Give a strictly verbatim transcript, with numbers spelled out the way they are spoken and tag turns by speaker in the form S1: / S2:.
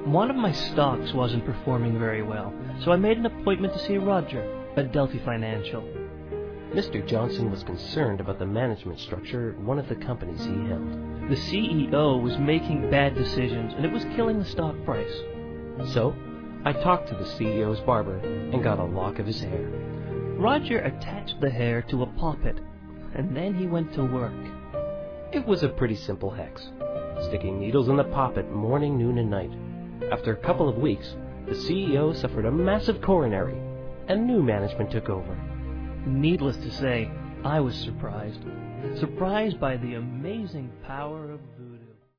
S1: One of my stocks wasn't performing very well, so I made an appointment to see Roger at Delphi Financial.
S2: Mister Johnson was concerned about the management structure at one of the companies he held.
S1: The C E O was making bad decisions, and it was killing the stock price.
S2: So, I talked to the C E O's barber and got a lock of his hair.
S1: Roger attached the hair to a poppet, and then he went to work.
S2: It was a pretty simple hex, sticking needles in the poppet morning, noon, and night. After a couple of weeks, the C E O suffered a massive coronary, and new management took over.
S1: Needless to say, I was surprised. Surprised by the amazing power of voodoo.